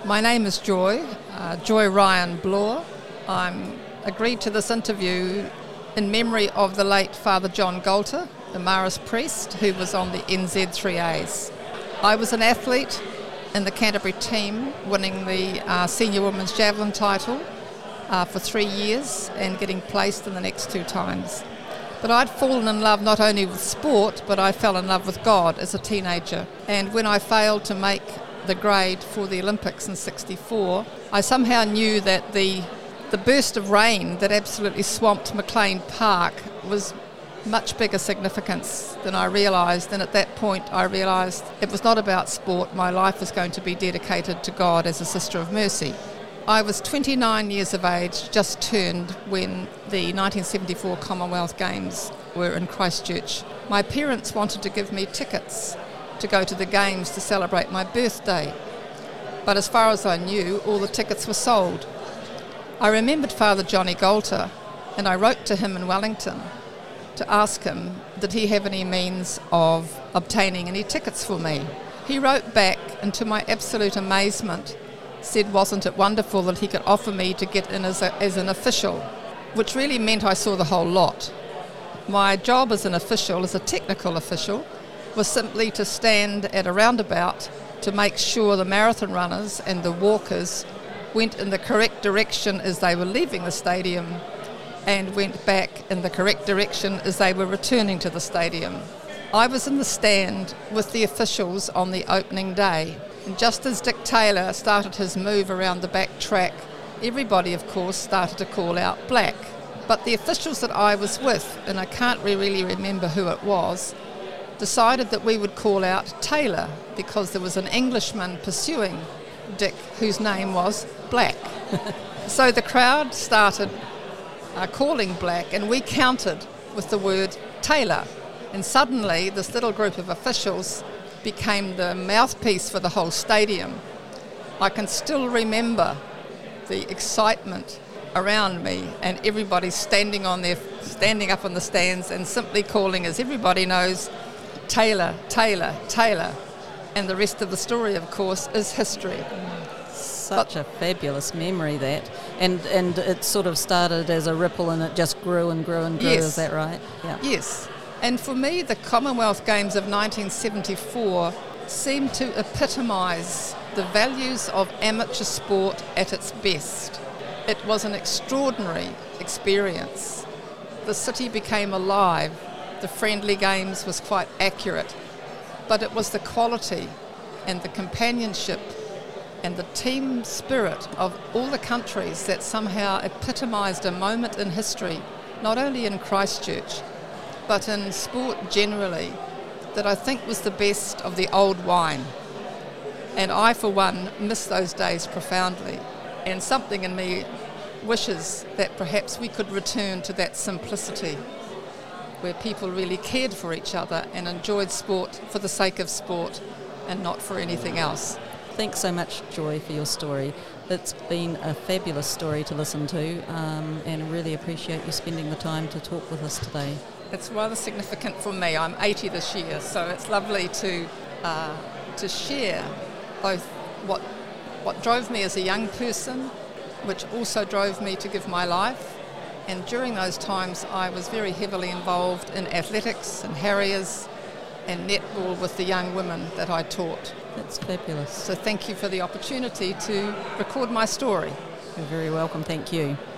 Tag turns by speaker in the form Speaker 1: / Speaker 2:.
Speaker 1: My name is Joy Ryan Bloor. I'm agreed to this interview in memory of the late Father John Galter, the Marist priest who was on the NZ3As. I was an athlete in the Canterbury team, winning the senior women's javelin title for 3 years and getting placed in the next 2 times. But I'd fallen in love not only with sport, but I fell in love with God as a teenager. And when I failed to make the grade for the Olympics in '64, I somehow knew that the burst of rain that absolutely swamped Maclean Park was much bigger significance than I realised. And at that point I realised it was not about sport. My life was going to be dedicated to God as a Sister of Mercy. I was 29 years of age, just turned, when the 1974 Commonwealth Games were in Christchurch. My parents wanted to give me tickets to go to the Games to celebrate my birthday. But as far as I knew, all the tickets were sold. I remembered Father Johnny Galter, and I wrote to him in Wellington to ask him, did he have any means of obtaining any tickets for me? He wrote back, and to my absolute amazement, said, wasn't it wonderful that he could offer me to get in as an official, which really meant I saw the whole lot. My job as an official, as a technical official, was simply to stand at a roundabout to make sure the marathon runners and the walkers went in the correct direction as they were leaving the stadium and went back in the correct direction as they were returning to the stadium. I was in the stand with the officials on the opening day, and just as Dick Taylor started his move around the back track, everybody, of course, started to call out black. But the officials that I was with, and I can't really remember who it was, decided that we would call out Taylor because there was an Englishman pursuing Dick whose name was Black. So the crowd started calling black, and we countered with the word Taylor. And suddenly this little group of officials became the mouthpiece for the whole stadium. I can still remember the excitement around me and everybody standing up on the stands and simply calling, as everybody knows, Taylor, Taylor, Taylor. And the rest of the story, of course, is history.
Speaker 2: Such a fabulous memory, that. And it sort of started as a ripple and it just grew and grew and grew,
Speaker 1: yes.
Speaker 2: Is that right? Yeah.
Speaker 1: Yes. And for me, the Commonwealth Games of 1974 seemed to epitomise the values of amateur sport at its best. It was an extraordinary experience. The city became alive. The friendly games was quite accurate, but it was the quality and the companionship and the team spirit of all the countries that somehow epitomised a moment in history, not only in Christchurch, but in sport generally, that I think was the best of the old wine. And I, for one, miss those days profoundly. And something in me wishes that perhaps we could return to that simplicity where people really cared for each other and enjoyed sport for the sake of sport and not for anything else.
Speaker 2: Thanks so much, Joy, for your story. It's been a fabulous story to listen to, and I really appreciate you spending the time to talk with us today.
Speaker 1: It's rather significant for me. I'm 80 this year, so it's lovely to share both what drove me as a young person, which also drove me to give my life. And during those times, I was very heavily involved in athletics and harriers and netball with the young women that I taught.
Speaker 2: That's fabulous.
Speaker 1: So thank you for the opportunity to record my story.
Speaker 2: You're very welcome. Thank you.